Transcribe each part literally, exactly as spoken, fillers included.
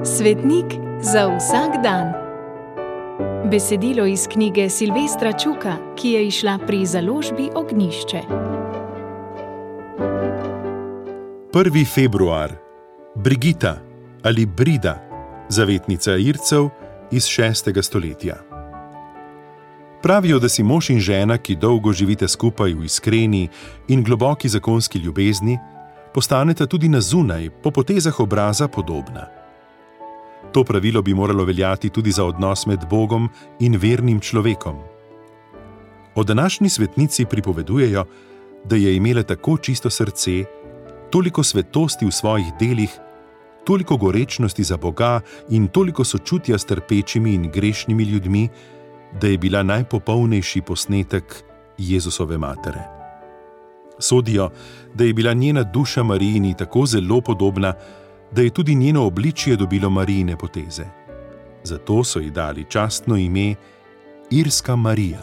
Svetnik za vsak dan. Besedilo iz knjige Silvestra Čuka, ki je izšla pri založbi Ognjišče. prvi februar. Brigita ali Brida, zavetnica Ircev iz šestega stoletja. Pravijo, da si mož in žena, ki dolgo živite skupaj v iskreni in globoki zakonski ljubezni, postaneta tudi na zunaj, po potezah obraza podobna. To pravilo bi moralo veljati tudi za odnos med Bogom in vernim človekom. O današnji svetnici pripovedujejo, da je imela tako čisto srce, toliko svetosti v svojih delih, toliko gorečnosti za Boga in toliko sočutja s trpečimi in grešnimi ljudmi, da je bila najpopolnejši posnetek Jezusove matere. Sodijo, da je bila njena duša Marijini tako zelo podobna, da je tudi njeno obličje dobilo Marijine poteze. Zato so ji dali častno ime Irska Marija.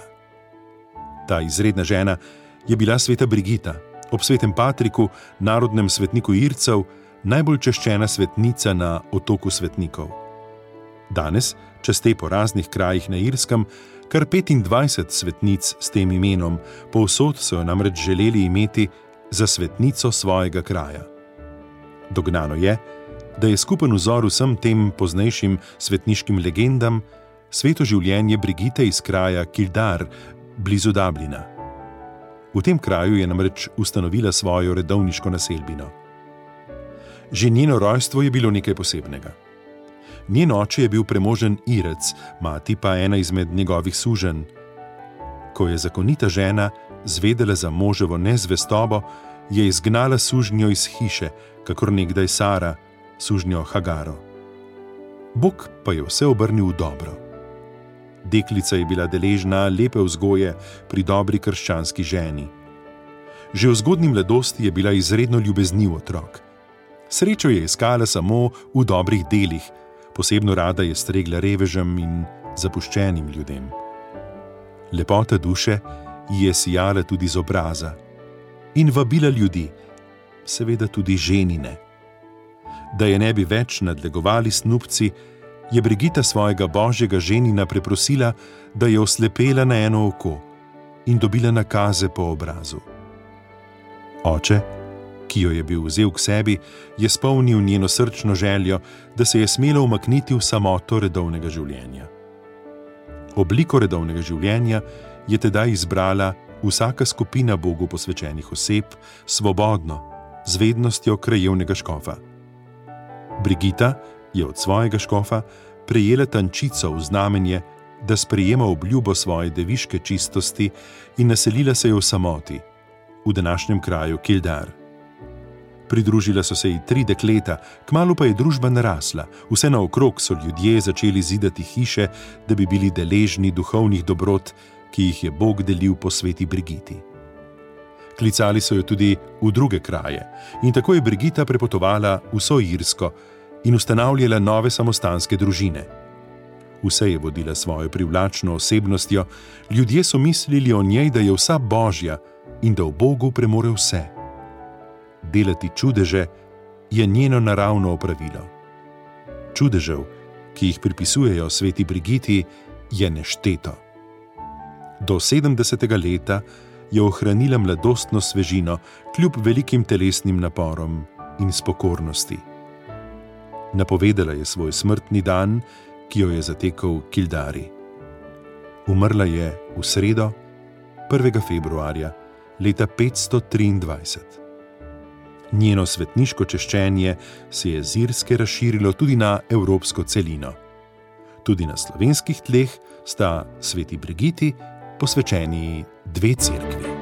Ta izredna žena je bila sveta Brigita, ob svetem Patriku, narodnem svetniku Ircev, najbolj čaščena svetnica na otoku svetnikov. Danes, čez po raznih krajih na Irskem, kar petindvajset svetnic s tem imenom, povsod so jo namreč želeli imeti za svetnico svojega kraja. Dognano je, da je skupen vzor vsem tem poznejšim svetniškim legendam sveto življenje Brigite iz kraja Kildare, blizu Dublina. V tem kraju je namreč ustanovila svojo redovniško naselbino. Že njeno rojstvo je bilo nekaj posebnega. Njen oče je bil premožen Irec, mati pa ena izmed njegovih suženj. Ko je zakonita žena zvedela za moževo nezvestobo, je izgnala sužnjo iz hiše, kakor nekdaj Sara, sužnjo Hagaro. Bog pa je vse obrnil v dobro. Deklica je bila deležna lepe vzgoje pri dobri krščanski ženi. Že v zgodnji mladosti je bila izredno ljubezniv otrok. Srečo je iskala samo v dobrih delih, posebno rada je stregla revežem in zapuščenim ljudem. Lepota duše ji je sijala tudi z obraza in vabila ljudi, seveda tudi ženine. Da je ne bi več nadlegovali snubci, je Brigita svojega božjega ženina preprosila, da je oslepela na eno oko in dobila nakaze po obrazu. Oče, ki jo je bil vzel k sebi, je spomnil njeno srčno željo, da se je smela umakniti v samoto redovnega življenja. Obliko redovnega življenja je tedaj izbrala vsaka skupina Bogu posvečenih oseb, svobodno, z vednostjo krajevnega škofa. Brigita je od svojega škofa prejela tančico v znamenje, da sprejema obljubo svoje deviške čistosti in naselila se je v samoti, v današnjem kraju Kildare. Pridružila so se ji tri dekleta, kmalu pa je družba narasla, vse naokrog so ljudje začeli zidati hiše, da bi bili deležni duhovnih dobrot, ki jih je Bog delil po sveti Brigiti. Klicali so jo tudi v druge kraje in tako je Brigita prepotovala vso Irsko in ustanavljala nove samostanske družine. Vse je vodila svojo privlačno osebnostjo, ljudje so mislili o njej, da je vsa božja in da v Bogu premore vse. Delati čudeže je njeno naravno opravilo. Čudežev, ki jih pripisujejo sveti Brigiti, je nešteto. Do sedemdesetega leta je ohranila mladostno svežino, kljub velikim telesnim naporom in spokornosti. Napovedala je svoj smrtni dan, ki jo je zatekel v Kildari. Umrla je v sredo, prvega februarja, leta petsto triindvajset. Njeno svetniško češčenje se je z Irske razširilo tudi na evropsko celino. Tudi na slovenskih tleh sta sveti Brigiti posvečeni dve cerkvi.